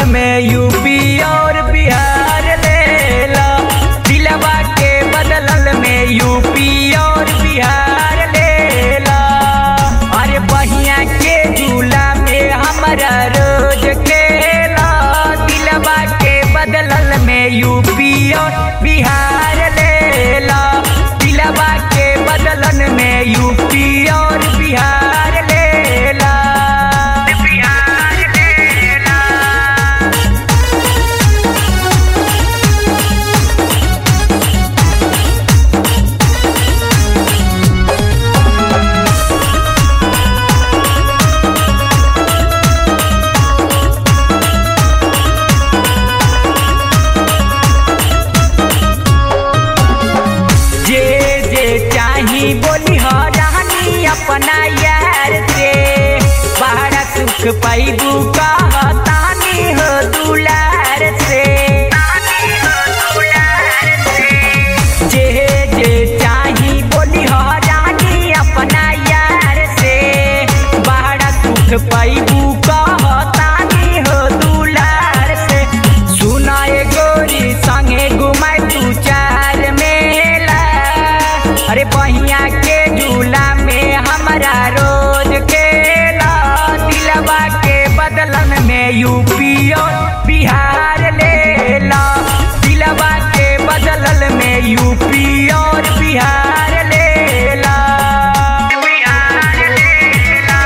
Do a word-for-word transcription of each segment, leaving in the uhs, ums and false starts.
में यूपी और बिहार ले ला। दिलवा के बदलल में यूपी और बिहार ले ला। अरे बहिया के झूला में हमारा रोज खेला। दिलवा के बदलल में यूपी और बिहार ले ला। दिलवा के बदलन में यूपी और बिहार ले ला। बिहार ले ला। जे जे चाही बोली हो रानी अपना यार से। बड़ा सुख पैबू कहतानी हो दुलार से। जे जे चाही बोली हो रानी अपना यार से। बड़ा सुख पैबू कहतानी हो दुलार से। सुनाए गोरी संगे घुमाए तू चार मेला। अरे बहिया के झूला में हमारा रोज खेला। दिलवा के बदलन में यूपी और बिहार ले ला। दिलवा के बदलल में यूपी और बिहार ले ला। बिहार ले ला।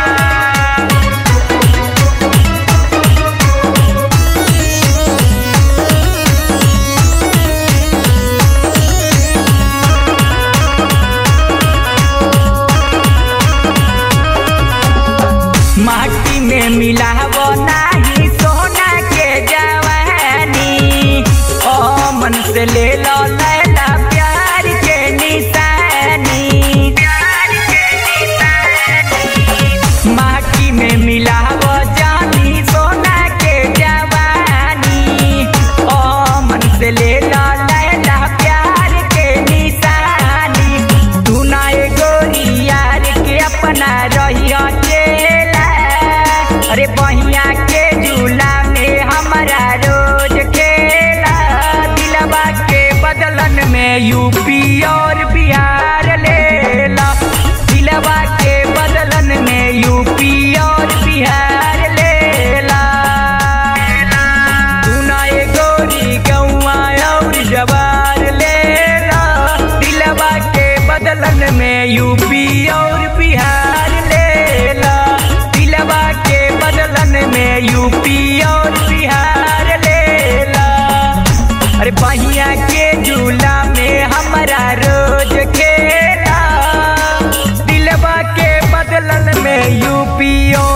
माटी में मिलावो नाही सोना के जवानी। ओ मन से ले लो लैला प्यार के निशानी। प्यार के निशानी। माटी में मिलावो जानी सोना के जवानी। ओ मन से ले लो लैला प्यार के निशानी। तू ना ए गोरी यार के अपना रहिया चेला। अरे बहिया के झूला में हमारा रोज खेला। दिलवा के बदलन में यूपी और बिहार ले ला। दिलवा के बदलन में यूपी और बिहार ले ला। तू ना ए गोरी गौआ और जवार ले ला। दिलवा के बदलन में यूपी और बिहार ले ला। दिलवा के बदलन में यूपी और बिहार ले ला। अरे बहिया के झूला में हमारा रोज खेला। दिलवा के बदलन में यूपी और